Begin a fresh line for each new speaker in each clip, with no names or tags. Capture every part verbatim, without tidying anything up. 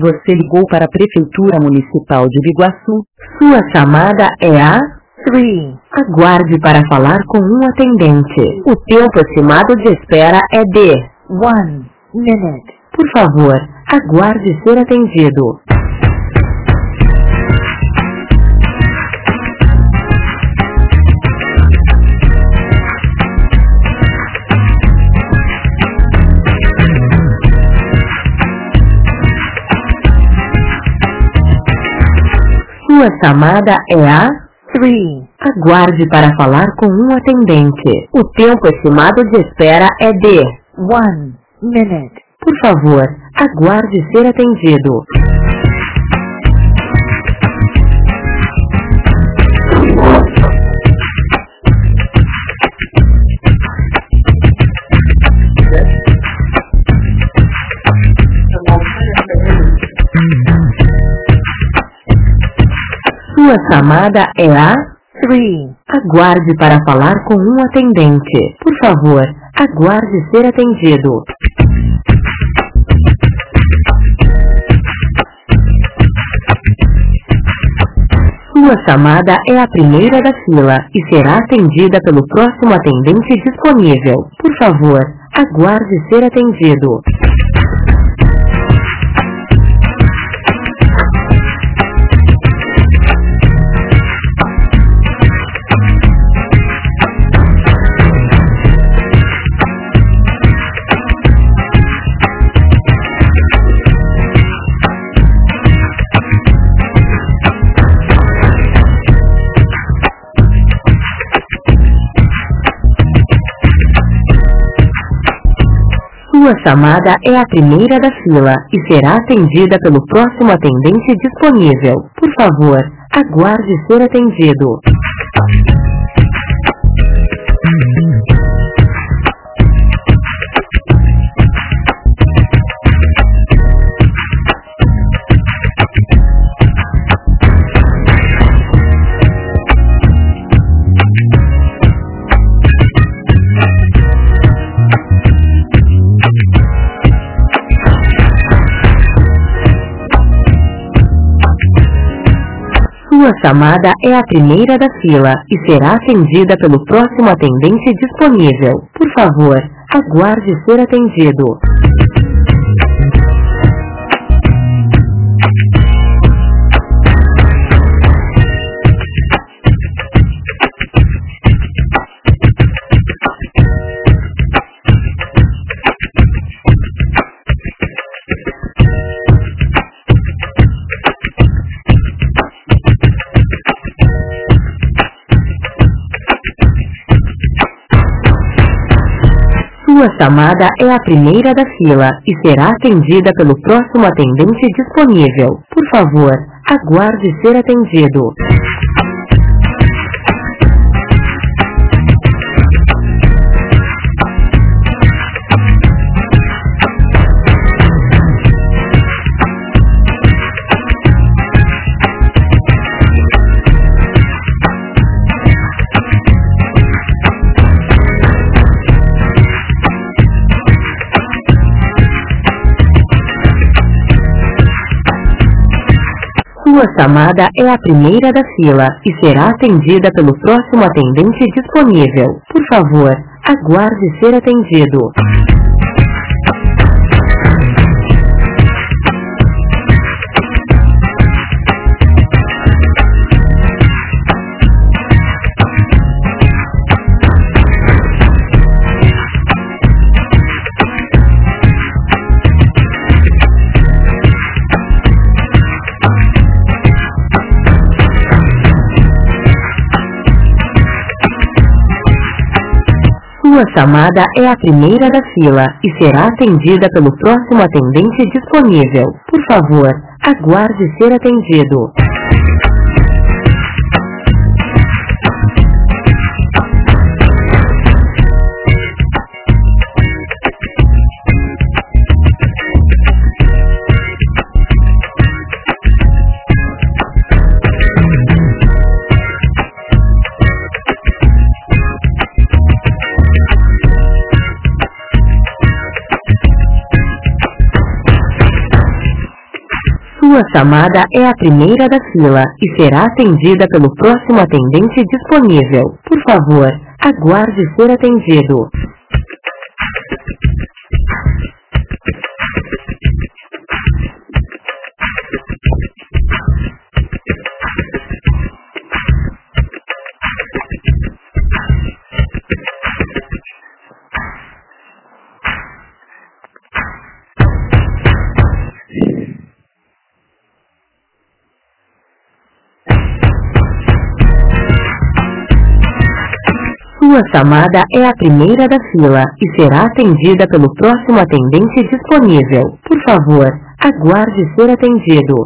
Você ligou para a Prefeitura Municipal de Biguaçu. Sua chamada é a três. Aguarde para falar com um atendente. O tempo estimado de espera é de one minute. Por favor, aguarde ser atendido. Sua chamada é a três. Aguarde para falar com um atendente. O tempo estimado de espera é de one minute. Por favor, aguarde ser atendido. Sua chamada é a três. Aguarde para falar com um atendente. Por favor, aguarde ser atendido. Sua chamada é a primeira da fila e será atendida pelo próximo atendente disponível. Por favor, aguarde ser atendido. Sua chamada é a primeira da fila e será atendida pelo próximo atendente disponível. Por favor, aguarde ser atendido. Sua chamada é a primeira da fila e será atendida pelo próximo atendente disponível. Por favor, aguarde ser atendido. Sua chamada é a primeira da fila e será atendida pelo próximo atendente disponível. Por favor, aguarde ser atendido. Sua chamada é a primeira da fila e será atendida pelo próximo atendente disponível. Por favor, aguarde ser atendido. Sua chamada é a primeira da fila e será atendida pelo próximo atendente disponível. Por favor, aguarde ser atendido. Sua chamada é a primeira da fila e será atendida pelo próximo atendente disponível. Por favor, aguarde ser atendido. Sua chamada é a primeira da fila e será atendida pelo próximo atendente disponível. Por favor, aguarde ser atendido.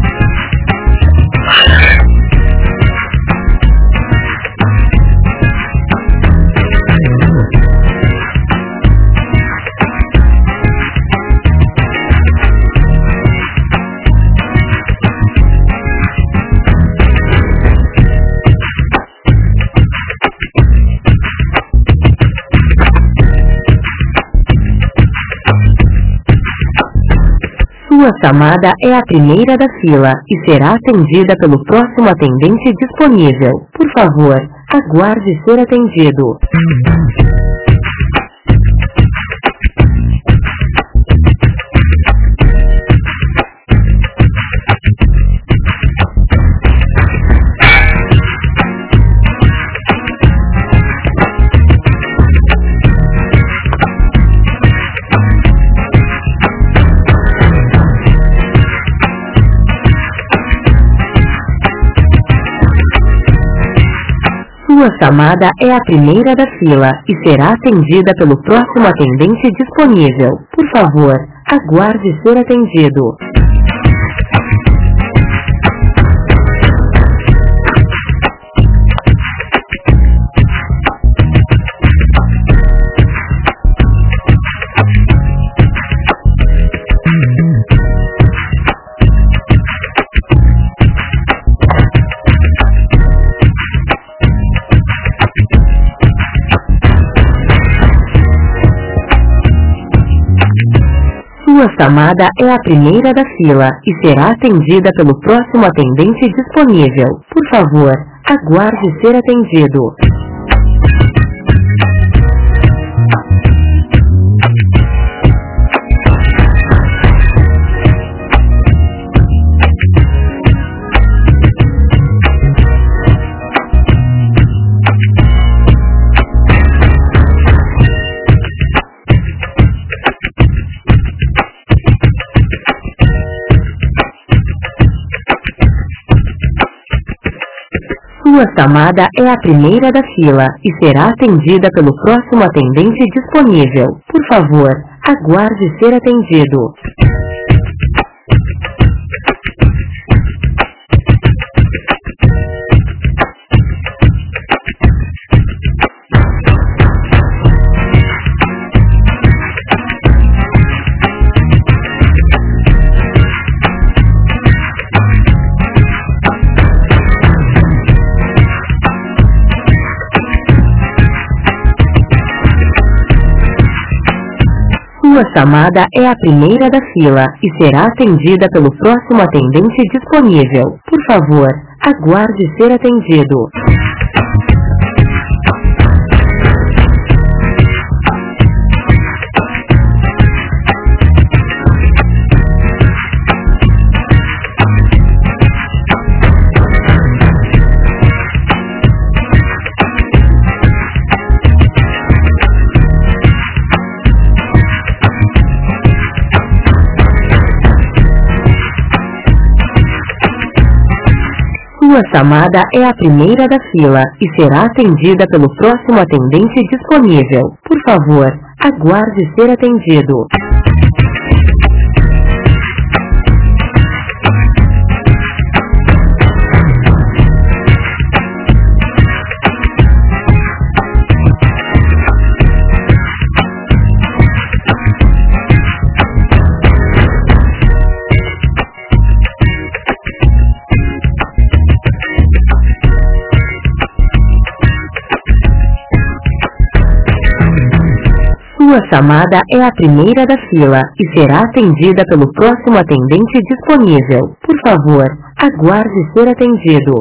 Sua chamada é a primeira da fila e será atendida pelo próximo atendente disponível. Por favor, aguarde ser atendido. Sua chamada é a primeira da fila e será atendida pelo próximo atendente disponível. Por favor, aguarde ser atendido. Sua chamada é a primeira da fila e será atendida pelo próximo atendente disponível. Por favor, aguarde ser atendido. Sua chamada é a primeira da fila e será atendida pelo próximo atendente disponível. Por favor, aguarde ser atendido. Sua chamada é a primeira da fila e será atendida pelo próximo atendente disponível. Por favor, aguarde ser atendido. Sua chamada é a primeira da fila e será atendida pelo próximo atendente disponível. Por favor, aguarde ser atendido. Sua chamada é a primeira da fila e será atendida pelo próximo atendente disponível. Por favor, aguarde ser atendido.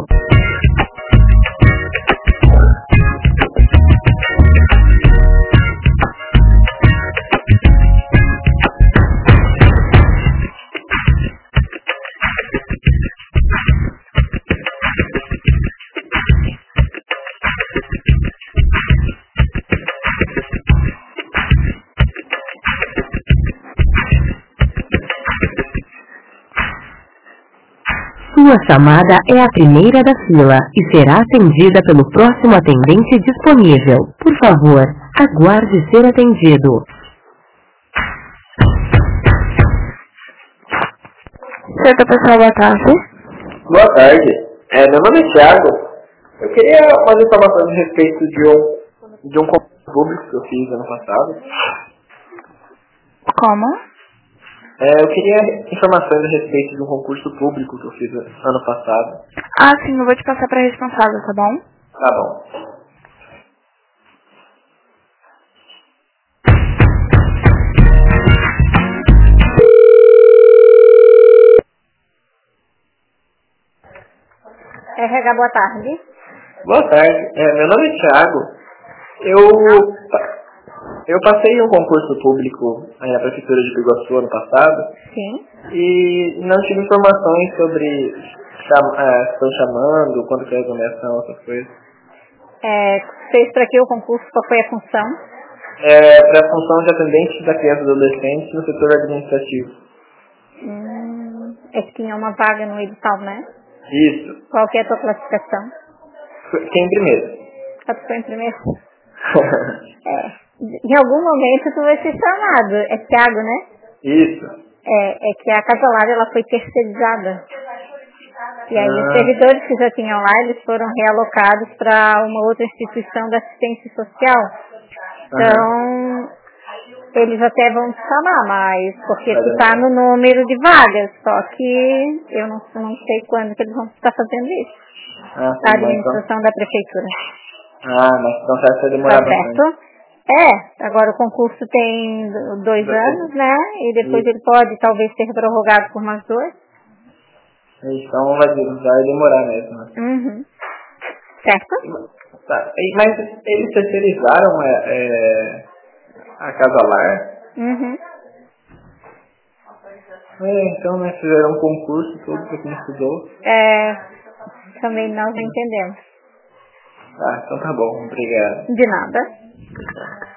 Sua chamada é a primeira da fila e será atendida pelo próximo atendente disponível. Por favor, aguarde ser atendido.
Certo, pessoal, boa tarde.
Boa tarde. É, meu nome é Thiago. Eu queria umas informações a respeito de um, de um concurso público que eu fiz ano passado.
Como?
É, eu queria informações a respeito de um concurso público que eu fiz ano passado.
Ah, sim, eu vou te passar para a responsável, tá bom?
Tá bom.
R H, boa tarde.
Boa tarde. É, meu nome é Thiago. Eu, eu passei um concurso público aí na Prefeitura de Biguaçu ano passado.
Sim.
E não tive informações sobre cham, é, se estão chamando, quando que é a exoneração, essas coisas.
É, fez para que o concurso, qual foi a função?
É, para a função de atendente da criança e do adolescente no setor administrativo.
Hum, é que tinha uma vaga no edital, né?
Isso.
Qual que é a tua classificação?
Quem primeiro?
A tua em primeiro? É, em algum momento tu vai ser chamado. É Thiago, né?
Isso.
É, é que a Casa Lar, ela foi terceirizada. E aí
Ah.
os servidores que já tinham lá, eles foram realocados para uma outra instituição da assistência social. Então,
Uhum.
eles até vão te chamar, mas porque
Vai
tu tá
demorar.
no número de vagas, só que eu não, não sei quando que eles vão estar fazendo isso.
Ah,
A
sim, mas então.
administração da prefeitura.
Ah, mas então certo vai demorar
Tá
bastante.
certo? É, agora o concurso tem dois
Dois.
anos, né? E depois
Isso.
ele pode talvez ser prorrogado por mais dois.
Então vai, vai demorar mesmo. Né?
Uhum. Certo?
Tá. E, mas eles terceirizaram é, é, a Casa Lar?
Uhum.
É, então, né, fizeram um concurso todo pra quem estudou.
É, também nós entendemos.
Ah, então tá bom, obrigado.
De nada.